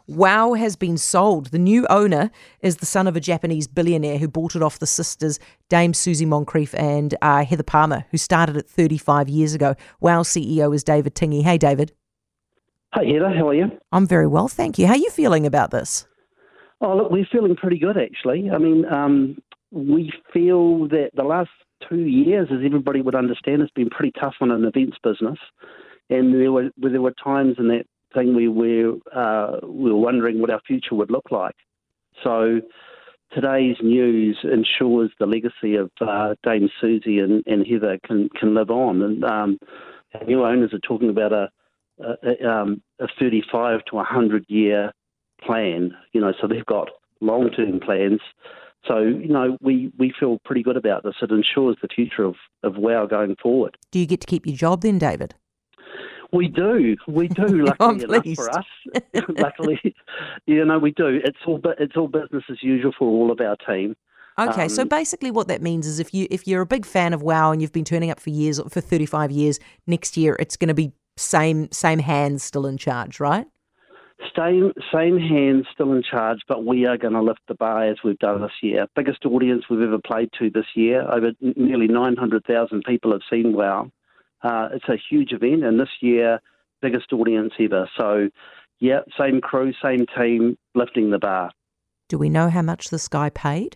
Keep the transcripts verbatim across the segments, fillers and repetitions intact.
WOW has been sold. The new owner is the son of a Japanese billionaire who bought it off the sisters, Dame Susie Moncrief and uh, Heather Palmer, who started it thirty-five years ago. WOW C E O is David Tingey. Hey, David. Hi, Heather. How are you? I'm very well, thank you. How are you feeling about this? Oh, look, we're feeling pretty good, actually. I mean, um, we feel that the last two years, as everybody would understand, has been pretty tough on an events business. And there were there were times in that thing we were, uh, we were wondering what our future would look like. So today's news ensures the legacy of uh, Dame Susie and, and Heather can, can live on. And um, our new owners are talking about a, a, um, a thirty-five to one hundred year plan, you know, so they've got long-term plans. So, you know, we, we feel pretty good about this. It ensures the future of, of WOW going forward. Do you get to keep your job then, David? We do. We do, luckily enough for us. Luckily, you know, we do. It's all it's all business as usual for all of our team. Okay, um, so basically what that means is if, you, if you're a big fan of WOW and you've been turning up for years, for thirty-five years, next year it's going to be same same hands still in charge, right? Same, same hands still in charge, but we are going to lift the bar as we've done this year. Biggest audience we've ever played to this year. Over nearly nine hundred thousand people have seen WOW. Uh, it's a huge event, and this year, biggest audience ever. So, yeah, same crew, same team, lifting the bar. Do we know how much this guy paid?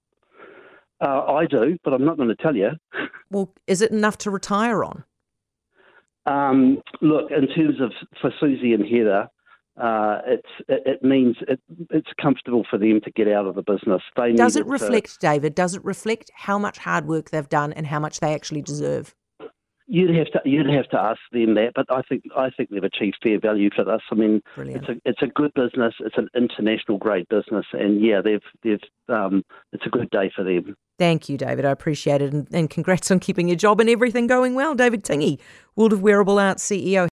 Uh, I do, but I'm not going to tell you. Well, is it enough to retire on? Um, look, in terms of for Susie and Heather, Uh, it's it, it means it, it's comfortable for them to get out of the business. They does it to, reflect, David? Does it reflect how much hard work they've done and how much they actually deserve? You'd have to you'd have to ask them that, but I think I think they've achieved fair value for this. I mean, Brilliant. it's a it's a good business. It's an international great business, and yeah, they've they've um, it's a good day for them. Thank you, David. I appreciate it, and, and congrats on keeping your job and everything going well, David Tingey, World of Wearable Arts C E O.